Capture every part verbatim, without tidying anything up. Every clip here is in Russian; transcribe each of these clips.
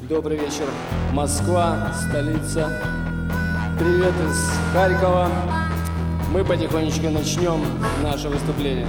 Добрый вечер, Москва, столица. Привет из Харькова. Мы потихонечку начнем наше выступление.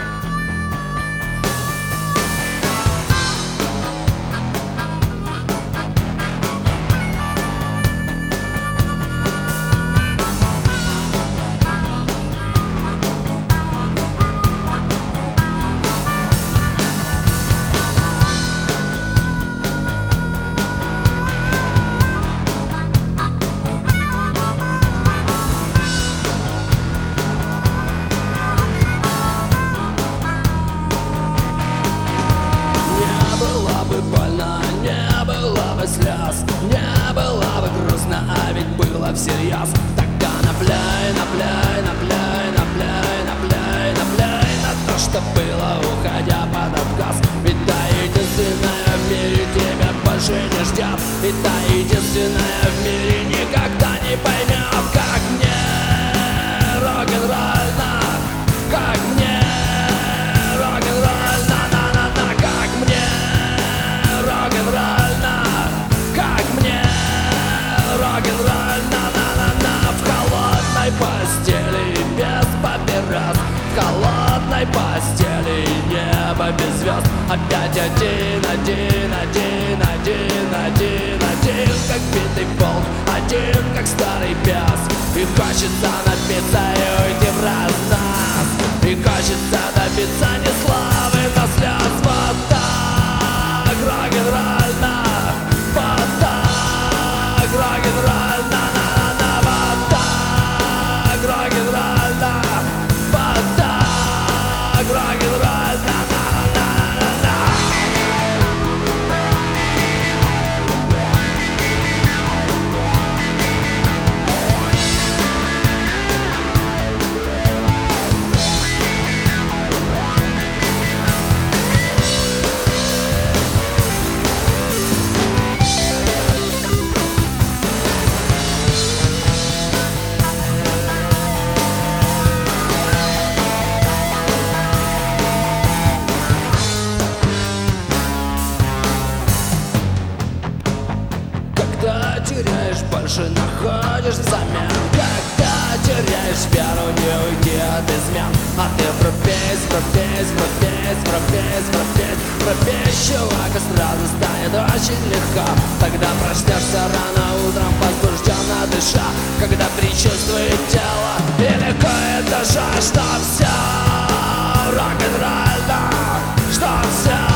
Слез. Не было бы грустно, а ведь было всерьез. Тогда напляй, напляй, напляй, напляй, напляй, напляй на то, что было, уходя под отказ. Ведь та единственная в мире тебя больше не ждет. И та единственная в мире никогда не поймет, как мне рок-н-ролльно, как мне рок-н-ролльно, на-на-на, как мне рок-н-ролльно. Рок-н-ролльно, на-на-на, в холодной постели без папирос, в холодной постели небо без звезд. Опять один, один, один, один, один, один, как битый волк, один, как старый пес. И хочется напиться и уйти в разнос, и хочется добиться не славы, но слез. Вот так, рок-н-ролльно, вот так, рок-н-ролльно, на-на-на, вот так, рок-н-ролльно, вот так, рок-н-ролльно, на-на-на-на. Когда теряешь, больше находишь взамен. Когда теряешь веру, не уйти от измен. А ты пропесь, пропесь, пропесь, пропесь, пропесь, пропесь, чувак, и сразу станет очень легко. Тогда проснешься рано утром, возбужденно дыша, когда предчувствует тело и ликует душа, что все рок-н-ролльно, что все